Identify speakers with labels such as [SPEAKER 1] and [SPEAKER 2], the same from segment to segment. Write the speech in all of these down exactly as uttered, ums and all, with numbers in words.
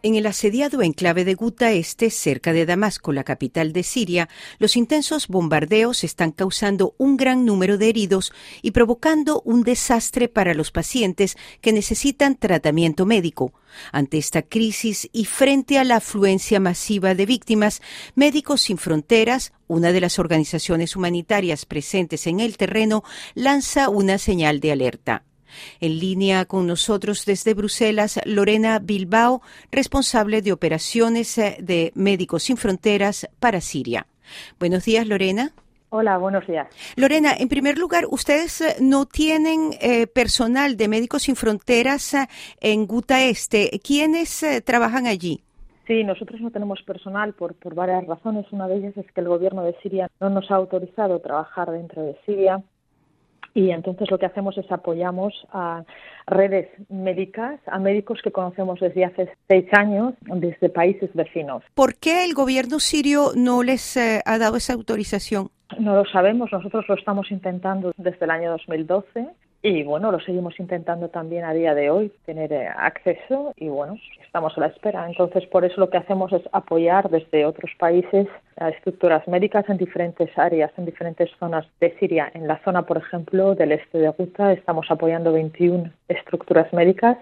[SPEAKER 1] En el asediado enclave de Guta Este, cerca de Damasco, la capital de Siria, los intensos bombardeos están causando un gran número de heridos y provocando un desastre para los pacientes que necesitan tratamiento médico. Ante esta crisis y frente a la afluencia masiva de víctimas, Médicos Sin Fronteras, una de las organizaciones humanitarias presentes en el terreno, lanza una señal de alerta. En línea con nosotros desde Bruselas, Lorena Bilbao, responsable de operaciones de Médicos Sin Fronteras para Siria. Buenos días, Lorena.
[SPEAKER 2] Hola, buenos días.
[SPEAKER 1] Lorena, en primer lugar, ustedes no tienen eh, personal de Médicos Sin Fronteras en Guta Este. ¿Quiénes eh, trabajan allí?
[SPEAKER 2] Sí, nosotros no tenemos personal por, por varias razones. Una de ellas es que el gobierno de Siria no nos ha autorizado a trabajar dentro de Siria. Y entonces lo que hacemos es apoyamos a redes médicas, a médicos que conocemos desde hace seis años, desde países vecinos.
[SPEAKER 1] ¿Por qué el gobierno sirio no les eh, ha dado esa autorización?
[SPEAKER 2] No lo sabemos, nosotros lo estamos intentando desde el año dos mil doce y bueno, lo seguimos intentando también a día de hoy, tener eh, acceso y bueno, estamos a la espera. Entonces por eso lo que hacemos es apoyar desde otros países a estructuras médicas en diferentes áreas, en diferentes zonas de Siria. En la zona, por ejemplo, del este de Guta estamos apoyando veintiuna estructuras médicas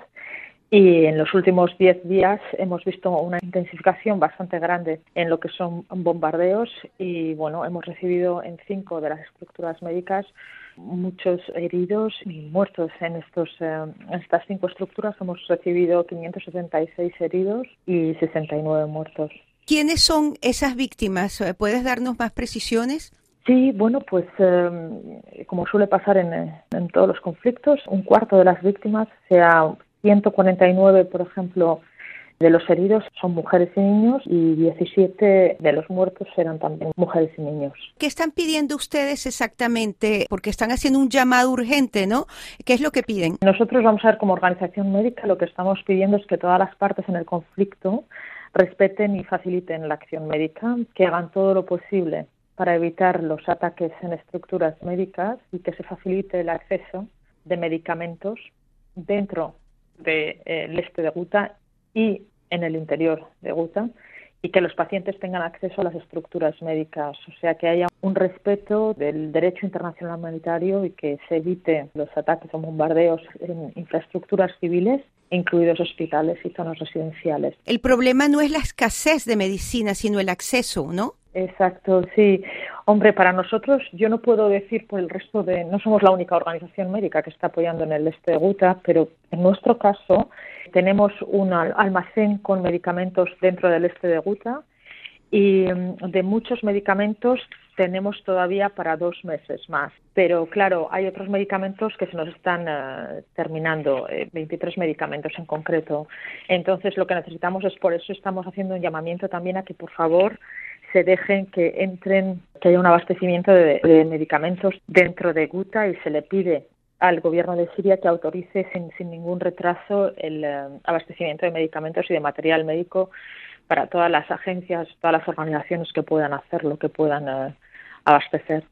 [SPEAKER 2] y en los últimos diez días hemos visto una intensificación bastante grande en lo que son bombardeos y bueno, hemos recibido en cinco de las estructuras médicas muchos heridos y muertos. En estos eh, en estas cinco estructuras hemos recibido quinientos setenta y seis heridos y sesenta y nueve muertos.
[SPEAKER 1] ¿Quiénes son esas víctimas? ¿Puedes darnos más precisiones?
[SPEAKER 2] Sí, bueno, pues eh, como suele pasar en, en todos los conflictos, un cuarto de las víctimas, sea ciento cuarenta y nueve, por ejemplo, de los heridos son mujeres y niños y diecisiete de los muertos eran también mujeres y niños.
[SPEAKER 1] ¿Qué están pidiendo ustedes exactamente? Porque están haciendo un llamado urgente, ¿no? ¿Qué es lo que piden?
[SPEAKER 2] Nosotros vamos a ver como organización médica lo que estamos pidiendo es que todas las partes en el conflicto respeten y faciliten la acción médica, que hagan todo lo posible para evitar los ataques en estructuras médicas y que se facilite el acceso de medicamentos dentro del este de Guta y en el interior de Guta y que los pacientes tengan acceso a las estructuras médicas, o sea, que haya un respeto del derecho internacional humanitario y que se evite los ataques o bombardeos en infraestructuras civiles, incluidos hospitales y zonas residenciales.
[SPEAKER 1] El problema no es la escasez de medicina, sino el acceso, ¿no?
[SPEAKER 2] Exacto, sí. Hombre, para nosotros, yo no puedo decir por el resto de... No somos la única organización médica que está apoyando en el este de Guta, pero en nuestro caso tenemos un almacén con medicamentos dentro del este de Guta y de muchos medicamentos tenemos todavía para dos meses más. Pero claro, hay otros medicamentos que se nos están uh, terminando, eh, veintitrés medicamentos en concreto. Entonces lo que necesitamos es, por eso estamos haciendo un llamamiento también a que por favor se dejen que entren, que haya un abastecimiento de, de medicamentos dentro de Guta y se le pide al gobierno de Siria que autorice sin, sin ningún retraso el uh, abastecimiento de medicamentos y de material médico para todas las agencias, todas las organizaciones que puedan hacerlo, que puedan uh, abastecer.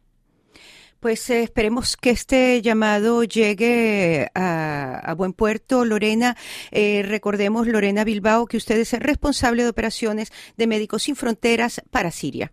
[SPEAKER 1] Pues eh, esperemos que este llamado llegue a, a buen puerto. Lorena, eh, recordemos, Lorena Bilbao, que usted es responsable de operaciones de Médicos Sin Fronteras para Siria.